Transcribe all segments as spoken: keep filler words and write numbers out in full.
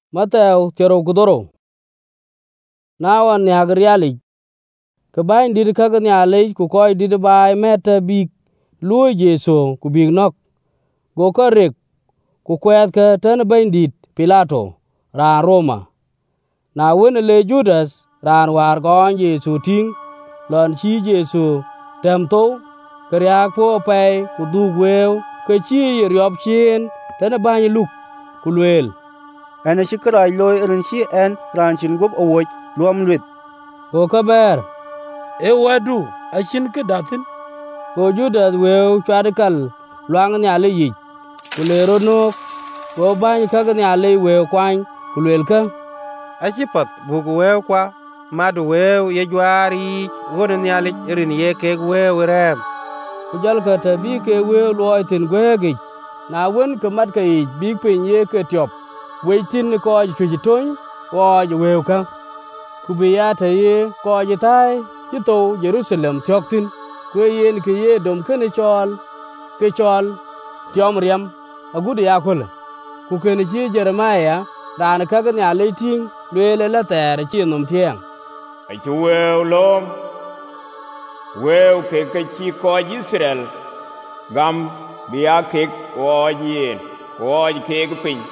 Matthew chero kudoro. Na wan ni agriali. Ke bain dit ka ni ale ku koy dit bai meta big luo Jesu ku big nok. Go ka rek ku kwet ka tan bain dit Pilato ran Roma. Na wen le Judas ran war gon Jesu ting lon chi Jesu tem to kriak po pe ku du wew ke chi riop chin tan bain luk ku luel. Ana shikrai loy rin chi en ran chin gop owoy luom lwet. Go ka ber. E wadu a chin ke datin. Go Judas wew chwadikal luang ni ale yi. Ku lero no go bain ka ni ale wew kwany ku luel ka. Achipat buku wew kwa madu wew ye jwari won ni ale rin ye ke wew rem. Ku jal ka ta bi ke wew loy tin gwegi. Na wen ke mat ka yi big pin ye ke tiop. Weitin ko ji ton wo ji wew ka. Ku bi ya ta ye ko ji tai ji to Jerusalem tyoktin. Ku yen ke ye dom ke ni chol ke chol tiom riam agudu ya kul. Ku ke ni ji Jeremiah ran ka ni ale ting lele la ter chi num tieng. Ai chu wew lom wew ke ke chi ko Israel gam biya ke wo yin wo ke ke pin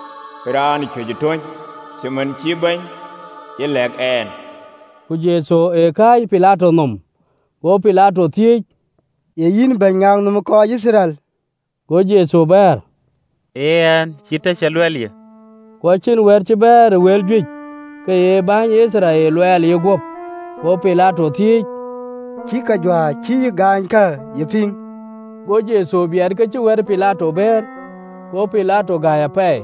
ran chu ji ton semen chi ban ye lek en. Ku Jesu e kai Pilato num. Go Pilato ti Ye yin ben ngang num ko Israel. go Jesu ber. En chita chalwelye. Ko chin wer chi ber wel juj ke ye ban Israel wel ye gop. Go Pilato ti Chi ka jwa chi gan ka ye ping. go Jesu bier ke chi wer Pilato ber. Go Pilato ga ya pe.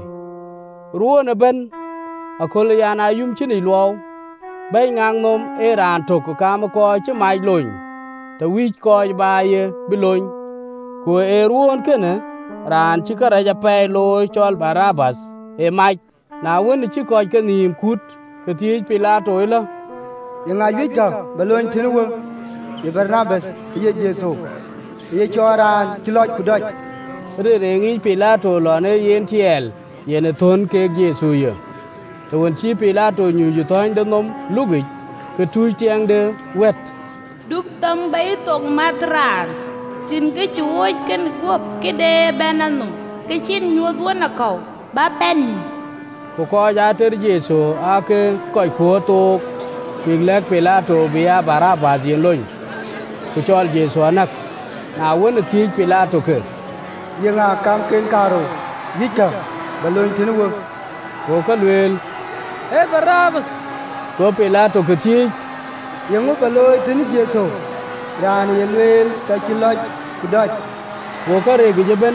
Ruo na ben akol ya na yum chini luo. Bay ngang nom e ran tok ka ma ko chi mai loin. Ta wi ko ba ye bi loin. Ku e ruon kene ran chi ka ra ja pe lo chol Barabas e mai. Na wen chi ko ke nim kut ke ti Pilato ila. Ye nga yit ka balon tin wo. Ye Barnabas ye Jesu. Ye choran ti loj ku doj. Re re ngi Pilato lo ne yen tiel yen ton ke Jesu ye. To won chi Pilato nyu ju ton de nom lugi ke tu tiang de wet. Duk tam bay tok matran. Chin ke chuoj ken gop ke de benanu. Ke chin nyuot wona kau ba ben. Ko ko ja ter Jesu a ke ko ko to piglek Pilato bia Barabas yen loin. Ku chol Jesu anak. Na won ti Pilato ke. Ye nga kam ken karo. Yit ka balon tin wo. Ko ka luel. E Barabas. Ko Pilato ke ti Ye ngo balon tin Jesu. Ran ye lwel ka chi loj ku doj. ko ka re ge ben.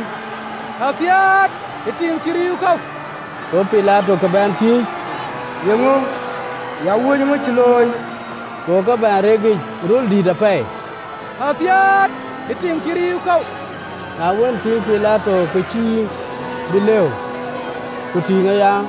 Apiat itim chiriu kau. Ko Pilato ke ben ti Ye ngo ya wo ngo chi loy. ko ka ba re ge rul di da pe. Apiat itim chiriu kau. Na won ti Pilato ke chi bileu. Ku ti nga ya.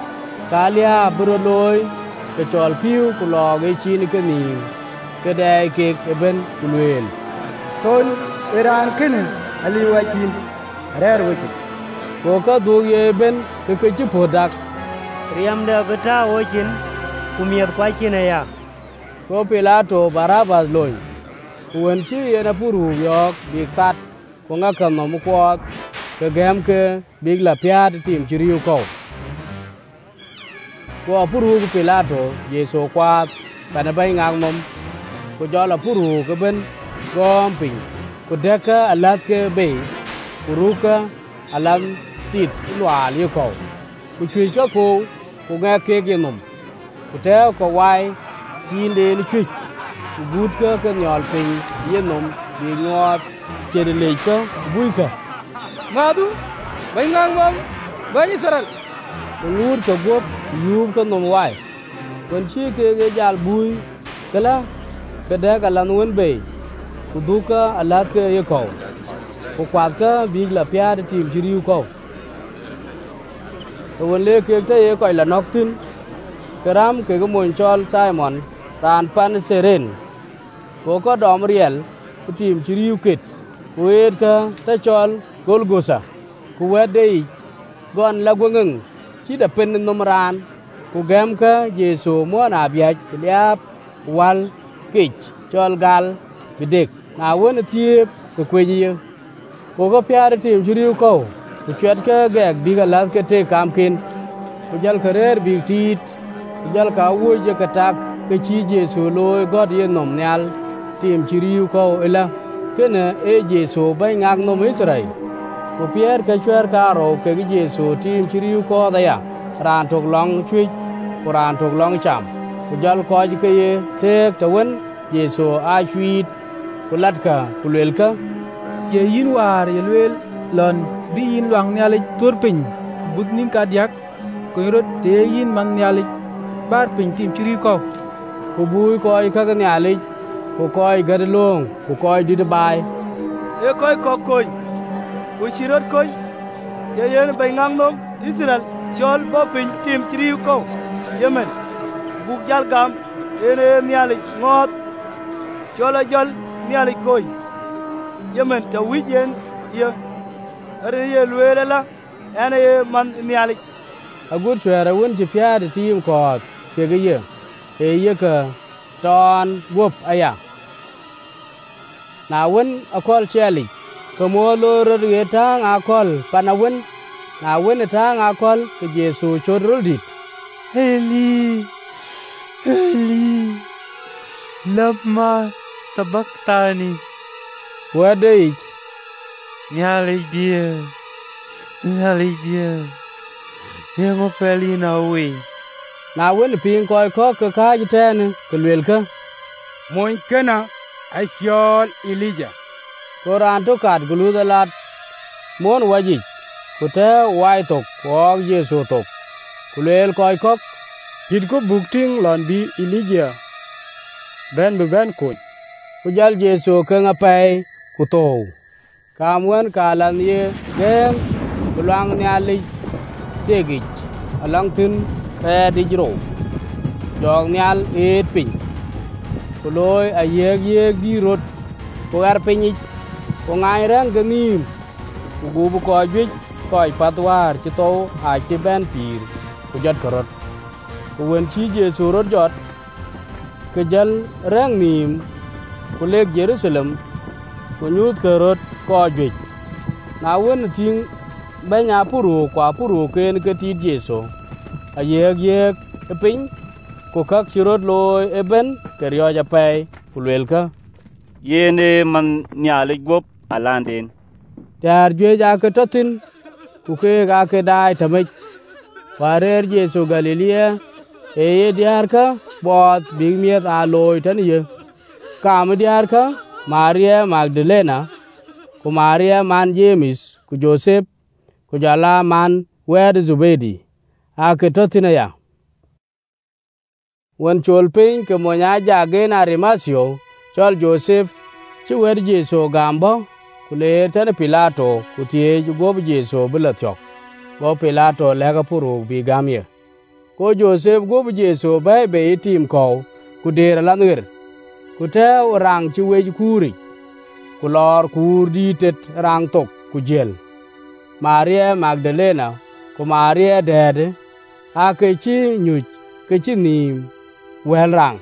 Kalia bro loy ke chol piu ku lo ge chi ni ke ni. Ke dai ke e ben ku luel. Ton Iran ken ali wa chin. Rer wo. Ko ka du ye ben ke ke chi podak. Riam da beta ochin kumiet kwa china ya. Ko Pilato Barabas loy. Ku won chi ye na puru yok bi tat ko nga kam no mu ko ke gem ke big la piat tim chiriu ko. Ko puru Pilato Jesu kwa bana bay ngang nom. Ko jola puru ke ben gom pin. Ko deka alat ke be. Ku ruka alam tit lwa li ko. Ku chui ka ko ku nga ke ge nom. Ku te ko wai tin de ni chui. Ku gut ka ke nyol pin ye nom bi ngot che de le ka bui ka. Madu bay ngang mom bay Israel. Ku ngur ka gop yub ka nom wai. Kon chi ke ge jal bui kala ke deka lan won be. Ku duka alat ke ye ko. Ku kwat ka big la pia de tim chiriu ko. To won le ke te ye ko la nok tin. Karam ke go mon chol Simon ran pan seren. Ko ko dom riel ku tim chiriu kit. Ku et ka te chol Golgosa. Ku wede gon la gwengeng chi da pen nom ran ku gam ka Yesu mo na biya liap wal kich chol gal bidek na won tiep ku kweji ko go pyar tim juriu ko ku chet ka gek biga las ke te kam kin ku jal karer bi tit ku jal ka wo je ka tak ke chi Yesu loy god ye nom nyal tim juriu ko ela kene e Yesu bai ngak nom Israel ku pier ka chwer ka ro ke Yesu tim juriu ko da ya ran tok long chui ku ran tok long cham ku jal ko ji ke ye tek ta won Yesu a chui ku lat ka ku lel ka je yin war ye lel lon bi yin wang nyale tur pin bud nin ka diak ko rot te yin man nyale bar pin tim chiri ko ku bui ko ai ka nyale ku ko ai gad long ku ko ai di bai e ko ko ko ku chirot ko ye yen bai ngang nom Israel chol bo pin tim chiri ko yemen bu jal gam ene nyale ngot chola jol nyale ko yemen ta wijen ye are ye luela la ene ye man nyale agut chwere won ti pya de tim ko ke ge ye e ye ka ton wop aya na won akol cheli ko mo lo ro ye tang akol panawon na won tang akol ke Yesu chodrol dit Eli Eli lama tabaktani wadai nyale dia nyale dia ye mo peli na we na won pin ko ko ka ka jiten ke lel ka moy kana asyol Elijah ko ran to kat gulu da lat mon waji ku te wai tok ko Yesu tok ku lel ko ko hit ko bukting lon bi Elijah ben be ben ko ku jal Yesu ka ngapai ku to kamwen kalan ye gem ku lang nyali tegi alang tin e di jro jong nyal et pin ku loy a yeg yeg di rot ku ar pin ku ngai ran ganim ku gubu ko jwi ko patwar ci to a ci ben pir ku jot korot ku wen chi Yesu rot jot ke jal rang nim ku lek Jerusalem ku nyut korot ko jwi na won ting banya puru kwa puru ken ke ti Yesu a yeg yeg pin ku kak chirot loy eben ke ryo ja pai ku lel ka yene man nyale gop alanden tar jwe ja ke totin ku ke ga ke dai tamai warer Yesu Galilea e ye diar ka bot big miet a loy tan ye kam diar ka Maria Magdalena ku Maria man James ku Joseph ku jala man wer Zubedi a ke totina ya won chol pin ke monya jage na Rimasio chol Joseph chi wer Yesu gambo ku le tan Pilato ku tie gob Yesu bilatyok go Pilato lega puru bi gamye ko Joseph gob Yesu bai be tim ko ku der lanwer ku te rang chi wej kuri ku lor kur di tet rang tok ku jel Maria Magdalena ku Maria dede a ke chi nyuch ke chi nim wel rang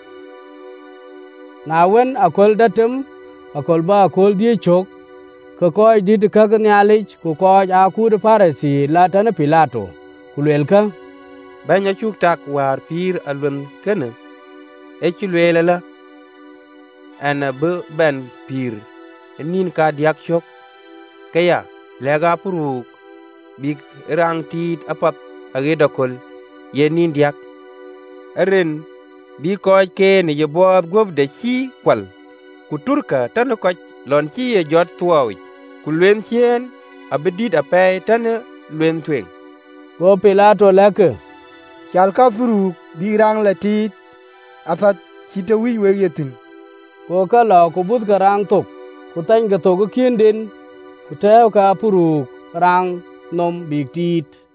na wen akol datem akol ba akol die chok ko koy dit ka gnyalech ku koy a ku de Farisi la tan Pilato ku lel ka banya chuk tak war pir alwen kene e ci lwele la ana be ben pir nin ka diak chok kaya lega puruk big rang tit apat age dokol ye nin diak eren bi koy ke ni ye bod gob de chi kwal ku turka tan ko lon chi ye jot tuowi ku len chien abedit ape tan len twen go Pilato leke chal ka furuk bi rang latit afat chite wi we yetin ko ka lo ku but ka rang tok ku tan ga to go kinden ku tew ka puruk rang nom big tit